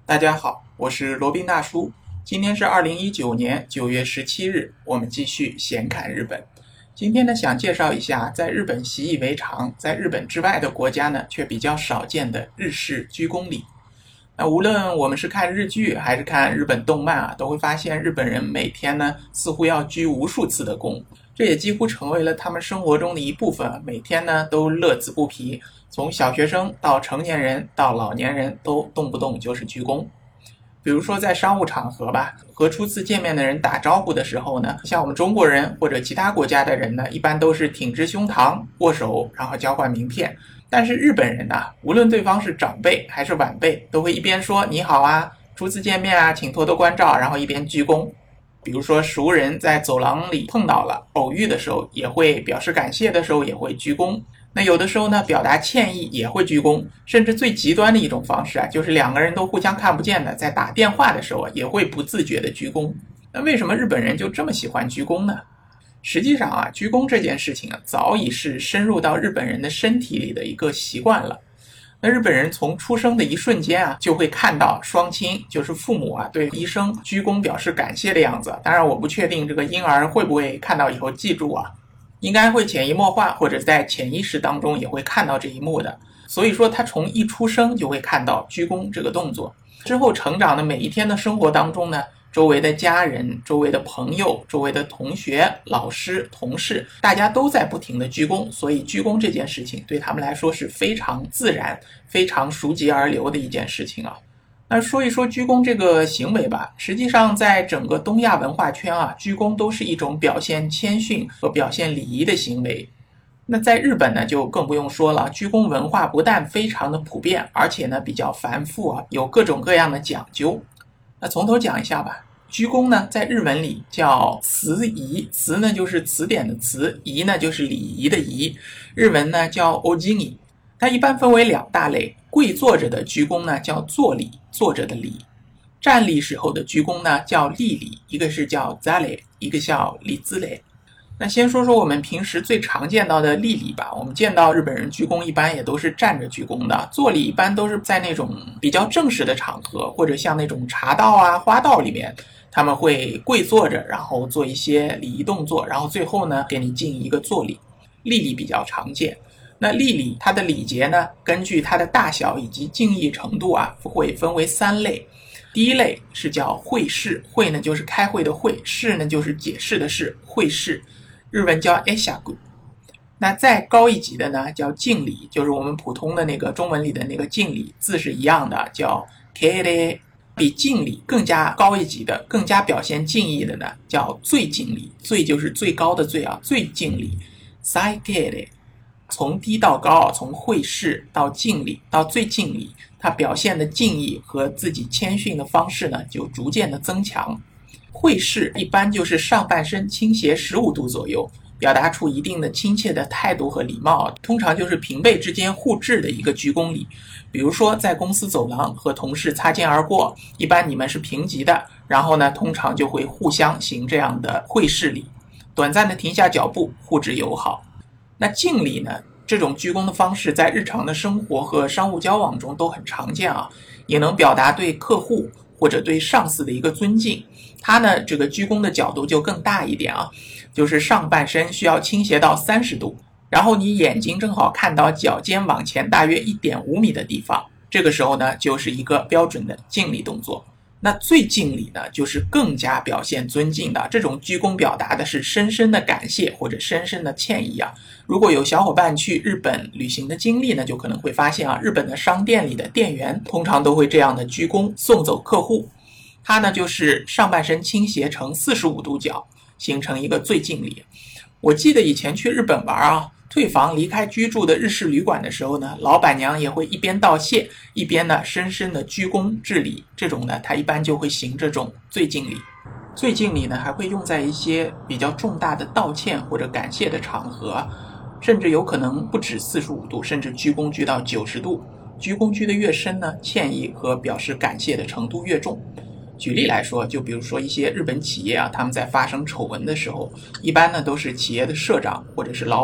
大家好，我是罗宾大叔。今天是2019年9月17日，我们继续闲侃日本。今天呢，想介绍一下在日本习以为常，在日本之外的国家呢却比较少见的日式鞠躬礼。那无论我们是看日剧还是看日本动漫都会发现日本人每天呢似乎要鞠无数次的躬，这也几乎成为了他们生活中的一部分，每天呢都乐此不疲，从小学生到成年人到老年人都动不动就是鞠躬。比如说在商务场合吧，和初次见面的人打招呼的时候呢，像我们中国人或者其他国家的人呢，一般都是挺直胸膛握手，然后交换名片。但是日本人呢，无论对方是长辈还是晚辈，都会一边说你好啊，初次见面啊，请多多关照，然后一边鞠躬。比如说熟人在走廊里碰到了，偶遇的时候也会表示感谢的时候也会鞠躬。那有的时候呢，表达歉意也会鞠躬，甚至最极端的一种方式就是两个人都互相看不见的，在打电话的时候也会不自觉的鞠躬。那为什么日本人就这么喜欢鞠躬呢？实际上鞠躬这件事情早已是深入到日本人的身体里的一个习惯了。那日本人从出生的一瞬间就会看到双亲，就是父母对医生鞠躬表示感谢的样子。当然我不确定这个婴儿会不会看到以后记住应该会潜移默化，或者在潜意识当中也会看到这一幕的。所以说他从一出生就会看到鞠躬这个动作，之后成长的每一天的生活当中呢，周围的家人、周围的朋友、周围的同学、老师、同事，大家都在不停的鞠躬，所以鞠躬这件事情对他们来说是非常自然、非常熟极而流的一件事情那说一说鞠躬这个行为吧，实际上在整个东亚文化圈鞠躬都是一种表现谦逊和表现礼仪的行为。那在日本呢，就更不用说了，鞠躬文化不但非常的普遍，而且呢比较繁复有各种各样的讲究。那从头讲一下吧。鞠躬呢，在日文里叫词仪，词呢就是词典的词，仪呢就是礼仪的仪，日文呢叫 ojini。它一般分为两大类，跪坐着的鞠躬呢叫坐礼，坐着的礼；站立时候的鞠躬呢叫立礼，一个是叫 zare， 一个叫立兹雷。那先说说我们平时最常见到的立礼吧。我们见到日本人鞠躬一般也都是站着鞠躬的，坐礼一般都是在那种比较正式的场合，或者像那种茶道花道里面，他们会跪坐着，然后做一些礼仪动作，然后最后呢给你敬一个坐礼。立礼比较常见。那立礼它的礼节呢，根据它的大小以及敬意程度会分为3类。第一类是叫会释，会呢就是开会的会，释呢就是解释的释，会释，日文叫 eshaku。 那再高一级的呢叫敬礼，就是我们普通的那个中文里的那个敬礼，字是一样的，叫 kere。 比敬礼更加高一级的，更加表现敬意的呢叫最敬礼，最就是最高的最最敬礼 saikere。 从低到高，从会释到敬礼到最敬礼，它表现的敬意和自己谦逊的方式呢就逐渐的增强。会释一般就是上半身倾斜15度左右，表达出一定的亲切的态度和礼貌，通常就是平辈之间互致的一个鞠躬礼。比如说在公司走廊和同事擦肩而过，一般你们是平级的，然后呢通常就会互相行这样的会释礼，短暂的停下脚步，互致友好。那敬礼呢，这种鞠躬的方式在日常的生活和商务交往中都很常见也能表达对客户或者对上司的一个尊敬。它呢这个鞠躬的角度就更大一点就是上半身需要倾斜到30度，然后你眼睛正好看到脚尖往前大约 1.5 米的地方，这个时候呢就是一个标准的敬礼动作。那最敬礼呢就是更加表现尊敬的，这种鞠躬表达的是深深的感谢或者深深的歉意如果有小伙伴去日本旅行的经历呢，就可能会发现日本的商店里的店员通常都会这样的鞠躬送走客户。它呢就是上半身倾斜成45度角，形成一个最敬礼。我记得以前去日本玩退房离开居住的日式旅馆的时候呢，老板娘也会一边道谢，一边呢深深的鞠躬致礼。这种呢，她一般就会行这种最敬礼。最敬礼呢，还会用在一些比较重大的道歉或者感谢的场合，甚至有可能不止45度，甚至鞠躬鞠到90度。鞠躬鞠得越深呢，歉意和表示感谢的程度越重。举例来说，就比如说一些日本企业他们在发生丑闻的时候，一般呢都是企业的社长或者是老板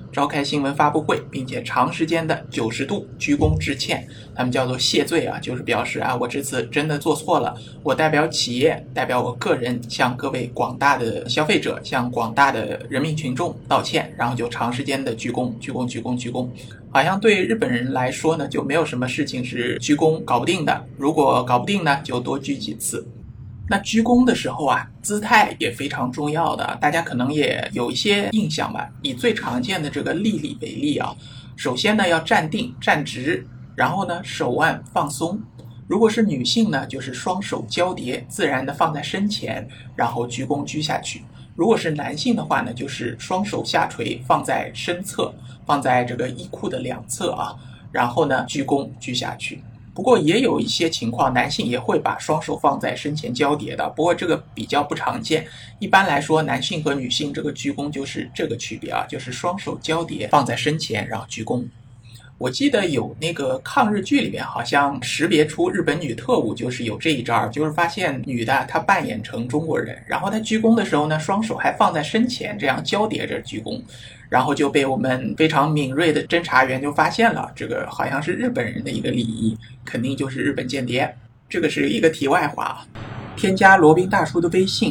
召开新闻发布会，并且长时间的90度鞠躬致歉，他们叫做谢罪啊，就是表示啊，我这次真的做错了，我代表企业，代表我个人向各位广大的消费者，向广大的人民群众道歉，然后就长时间的鞠躬鞠躬鞠躬鞠躬。好像对日本人来说呢，就没有什么事情是鞠躬搞不定的，如果搞不定呢，就多鞠几次。那鞠躬的时候啊，姿态也非常重要的，大家可能也有一些印象吧。以最常见的这个立礼为例啊，首先呢要站定站直，然后呢手腕放松。如果是女性呢，就是双手交叠，自然的放在身前，然后鞠躬鞠下去。如果是男性的话呢，就是双手下垂放在身侧，放在这个衣裤的两侧啊，然后呢鞠躬鞠下去。不过也有一些情况，男性也会把双手放在身前交叠的，不过这个比较不常见。一般来说，男性和女性这个鞠躬就是这个区别啊，就是双手交叠放在身前，然后鞠躬。我记得有那个抗日剧里面好像识别出日本女特务就是有这一招，就是发现女的她扮演成中国人，然后她鞠躬的时候呢，双手还放在身前，这样交叠着鞠躬，然后就被我们非常敏锐的侦查员就发现了，这个好像是日本人的一个礼仪，肯定就是日本间谍。这个是一个题外话。添加罗宾大叔的微信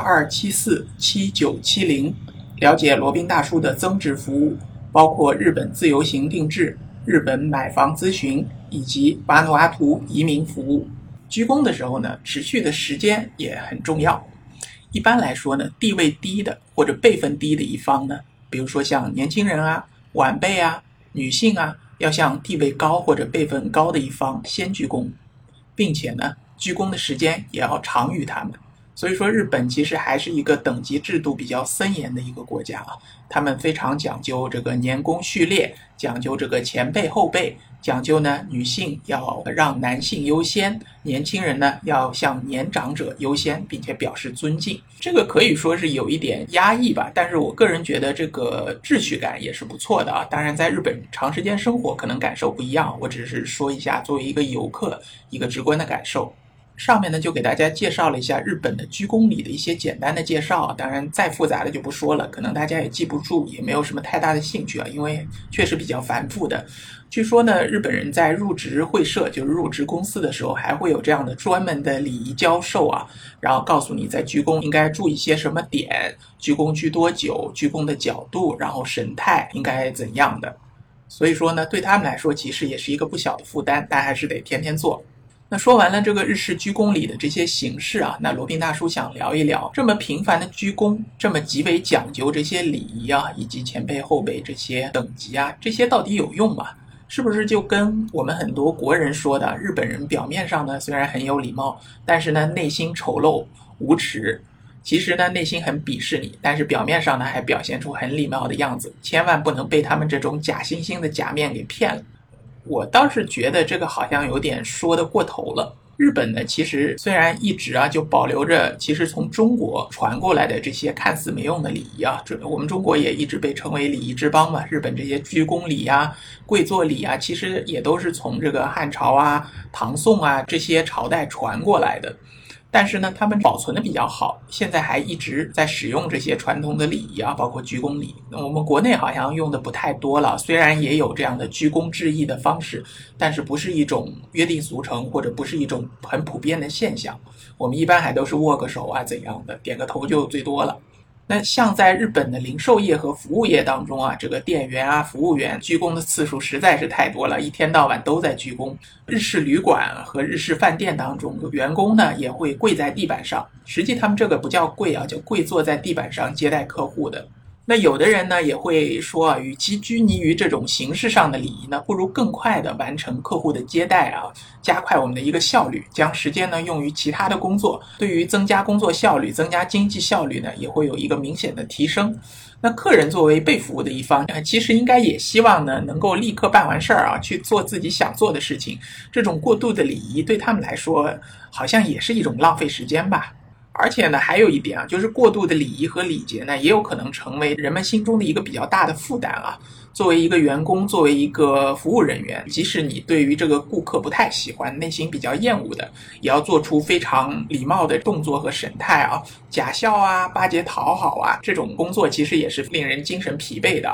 82747970，了解罗宾大叔的增值服务，包括日本自由行定制、日本买房咨询以及瓦努阿图移民服务。鞠躬的时候呢，持续的时间也很重要。一般来说呢，地位低的或者辈分低的一方呢，比如说像年轻人啊、晚辈啊、女性啊，要向地位高或者辈分高的一方先鞠躬，并且呢，鞠躬的时间也要长于他们。所以说日本其实还是一个等级制度比较森严的一个国家啊，他们非常讲究这个年功序列，讲究这个前辈后辈，讲究呢女性要让男性优先，年轻人呢要向年长者优先，并且表示尊敬。这个可以说是有一点压抑吧，但是我个人觉得这个秩序感也是不错的啊。当然在日本长时间生活可能感受不一样，我只是说一下作为一个游客一个直观的感受。上面呢就给大家介绍了一下日本的鞠躬礼的一些简单的介绍，当然再复杂的就不说了，可能大家也记不住，也没有什么太大的兴趣啊，因为确实比较繁复的。据说呢，日本人在入职会社，就是入职公司的时候，还会有这样的专门的礼仪教授啊，然后告诉你在鞠躬应该注意些什么点，鞠躬鞠多久，鞠躬的角度，然后神态应该怎样的。所以说呢，对他们来说其实也是一个不小的负担，但还是得天天做。那说完了这个日式鞠躬礼的这些形式啊，那罗宾大叔想聊一聊，这么频繁的鞠躬，这么极为讲究这些礼仪啊，以及前辈后辈这些等级啊，这些到底有用吗？是不是就跟我们很多国人说的，日本人表面上呢虽然很有礼貌，但是呢内心丑陋无耻，其实呢内心很鄙视你，但是表面上呢还表现出很礼貌的样子，千万不能被他们这种假惺惺的假面给骗了。我倒是觉得这个好像有点说得过头了。日本呢，其实虽然一直啊就保留着其实从中国传过来的这些看似没用的礼仪啊，我们中国也一直被称为礼仪之邦嘛。日本这些鞠躬礼啊、跪坐礼啊，其实也都是从这个汉朝啊、唐宋啊这些朝代传过来的。但是呢，他们保存的比较好，现在还一直在使用这些传统的礼仪啊，包括鞠躬礼。那我们国内好像用的不太多了，虽然也有这样的鞠躬致意的方式，但是不是一种约定俗成，或者不是一种很普遍的现象。我们一般还都是握个手啊怎样的，点个头就最多了。那像在日本的零售业和服务业当中啊，这个店员啊、服务员鞠躬的次数实在是太多了，一天到晚都在鞠躬。日式旅馆和日式饭店当中，员工呢也会跪在地板上，实际他们这个不叫跪啊，叫跪坐在地板上接待客户的。那有的人呢也会说啊，与其拘泥于这种形式上的礼仪呢，不如更快的完成客户的接待啊，加快我们的一个效率，将时间呢用于其他的工作，对于增加工作效率、增加经济效率呢，也会有一个明显的提升。那客人作为被服务的一方，其实应该也希望呢能够立刻办完事儿啊，去做自己想做的事情。这种过度的礼仪对他们来说，好像也是一种浪费时间吧。而且呢，还有一点啊，就是过度的礼仪和礼节呢，也有可能成为人们心中的一个比较大的负担啊。作为一个员工，作为一个服务人员，即使你对于这个顾客不太喜欢，内心比较厌恶的，也要做出非常礼貌的动作和神态啊，假笑啊，巴结讨好啊，这种工作其实也是令人精神疲惫的啊。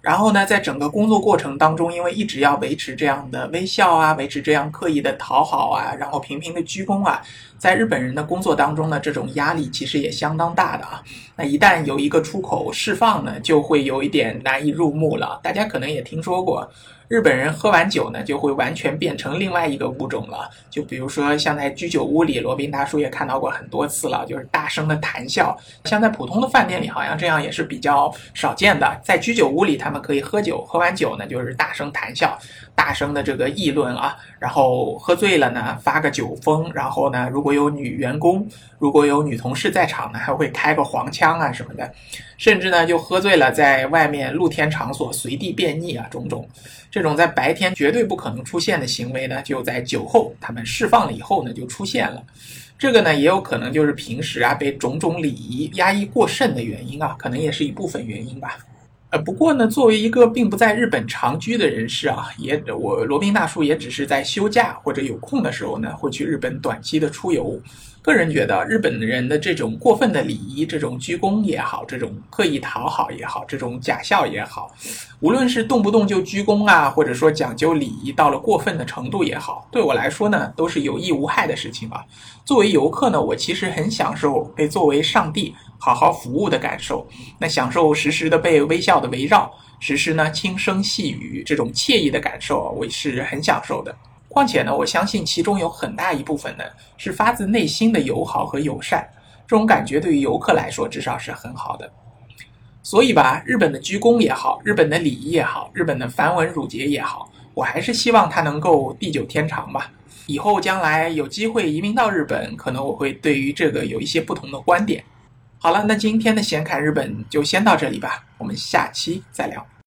然后呢，在整个工作过程当中，因为一直要维持这样的微笑啊，维持这样刻意的讨好啊，然后频频的鞠躬啊，在日本人的工作当中呢，这种压力其实也相当大的啊。那一旦有一个出口释放呢，就会有一点难以入目了。大家可能也听说过，日本人喝完酒呢，就会完全变成另外一个物种了。就比如说像在居酒屋里，罗宾大叔也看到过很多次了，就是大声的谈笑。像在普通的饭店里，好像这样也是比较少见的。在居酒屋里，他们可以喝酒，喝完酒呢，就是大声谈笑，大声的这个议论啊，然后喝醉了呢，发个酒疯，然后呢，如果有女员工，如果有女同事在场呢，还会开个黄腔啊什么的，甚至呢就喝醉了，在外面露天场所随地便溺啊，种种这种在白天绝对不可能出现的行为呢，就在酒后他们释放了以后呢就出现了。这个呢也有可能就是平时啊被种种礼仪压抑过甚的原因啊，可能也是一部分原因吧。不过呢，作为一个并不在日本长居的人士啊，我罗宾大叔也只是在休假或者有空的时候呢，会去日本短期的出游。个人觉得，日本人的这种过分的礼仪，这种鞠躬也好，这种刻意讨好也好，这种假笑也好，无论是动不动就鞠躬啊，或者说讲究礼仪到了过分的程度也好，对我来说呢，都是有益无害的事情啊。作为游客呢，我其实很享受被作为上帝好好服务的感受，那享受时时的被微笑的围绕，时时呢轻声细语，这种惬意的感受，我是很享受的。况且呢，我相信其中有很大一部分呢是发自内心的友好和友善，这种感觉对于游客来说至少是很好的。所以吧，日本的鞠躬也好，日本的礼仪也好，日本的繁文缛节也好，我还是希望它能够地久天长吧。以后将来有机会移民到日本，可能我会对于这个有一些不同的观点。好了，那今天的闲侃日本就先到这里吧，我们下期再聊。